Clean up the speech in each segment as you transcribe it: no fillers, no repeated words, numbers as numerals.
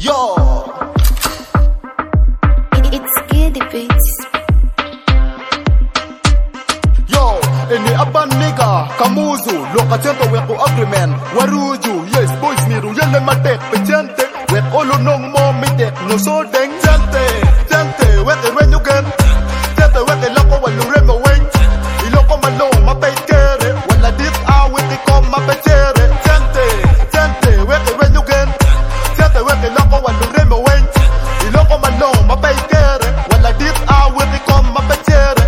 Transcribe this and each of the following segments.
Yo, It's Giddy Beats. yo, any aban nigga, Kamuzu, Lokachento weko agreement, Waruju, yes, boys miru, yele matek, pechente, wek olo nong mo mitek, no so deng, jente, weke when you get, jente weke loko walu remo weng, iloko malo, mapekere, wala dit a weke kom mapechere, jente, weke when you get, jente weke loko walu remo weng, iloko malo, mapekere, wala dit a weke kom mapechere,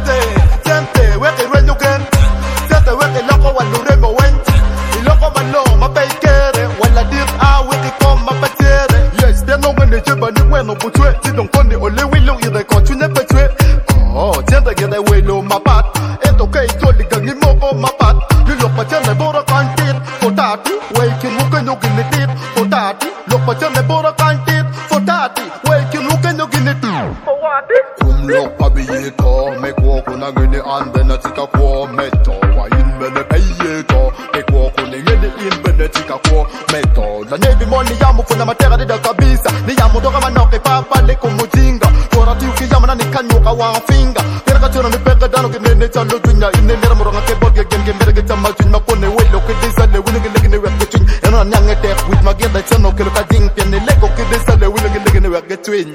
jente, weke when you get, jente weke loko walu remo weng, iloko malo, mapekere, wala dit a weke kom mapechere. Yes, they know when they jibba ni weno butwe, ti don kondi ole wilo ire continue petwe. Oh, jente get away lo mapat, eto kay toli gangi mo o mapat. Lilo pa jene bora kantit, fotati, waking muka no ginitit, fotati, lo pa jene bora kantit, fotati, waking muka no ginitit. Kumlok pabiyito, make walk on a gini and then a tika kwa meto, wa in bene payeto, make walk on a gini in bene tika kwa meto. La nebi moni yamu kuna matera dida kabisa, ni yamu doka manoke papa leko mujinga, kora tiuki yamu na nikanyoka wa finga, pera kachuna mi peka dano kinene chalo dunya, inene ramuronga keboge genge merege chama juny makone welo kidisale wilingi ligini weke chuny, eno nyange tek with mageda chano kilo kading piene lego kidisale wilingi ligini weke chuny.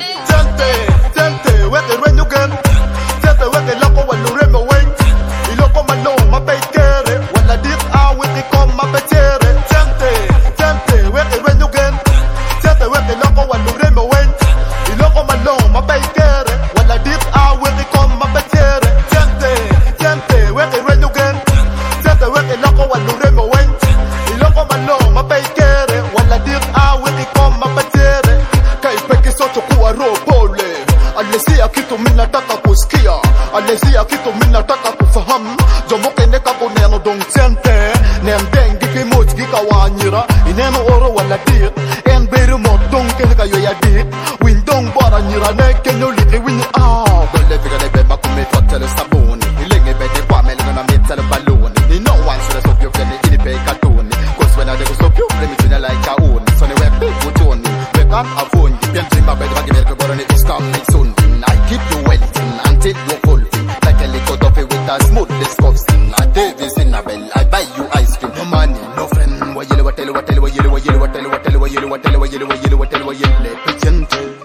Jente, weke when you get, jente weke loko walu remo weng, iloko malo mapekere, wala dit a weke kom mapechere, jente, weke when you get, jente weke loko walu remo weng, iloko malo mapekere, wala dit a weke kom mapechere, jente, weke when you get, jente weke loko walu remo weng, iloko malo mapekere, wala dit a weke kom mapechere. Kay peke soto kuwa ropole, alesi kitu minataka kusikia, alesi kitu minataka kufahamu, jomoke neka kuneno dong jente, nemdengi kimuch gikawanyira, ineno oro wala dit, en beru motong keneka yoya dit, windong bara nyira neke nyolike wini gole tiga nebe makume fotele sabuni, ilenge bede kwa melinga na mitele baluni, ni no one should have soap you kene inipe katuni, cause when I go soap you, let me tune like a own, so ne wek big utoni, wek up a phone, pen dream bed wagi merke borone is coming soon, I keep you waiting until you fulfill, like a little toffee with a smooth disgusting, I Davis in a bell, I buy you ice cream, no money, no friend, wa yele wa tele wa tele wa yele wa yele wa tele wa tele wa yele wa tele wa yele wa yele wa tele wa yele, pichente.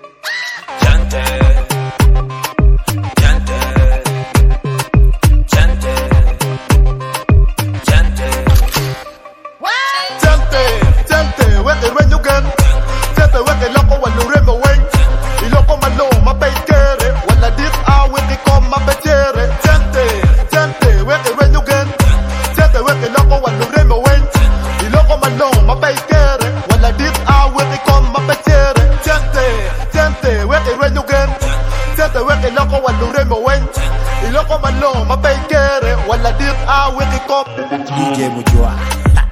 Jente, weke when you get, jente weke loko walu remo weng, iloko malo mapekere, wala dit a weke kom mapechere, jente, weke when you get, jente weke loko walu remo weng, iloko malo mapekere, wala dit a weke kom mapechere, jente, weke when you get, jente weke loko walu remo weng, iloko malo mapekere, wala dit a weke kom. DJ Mujua.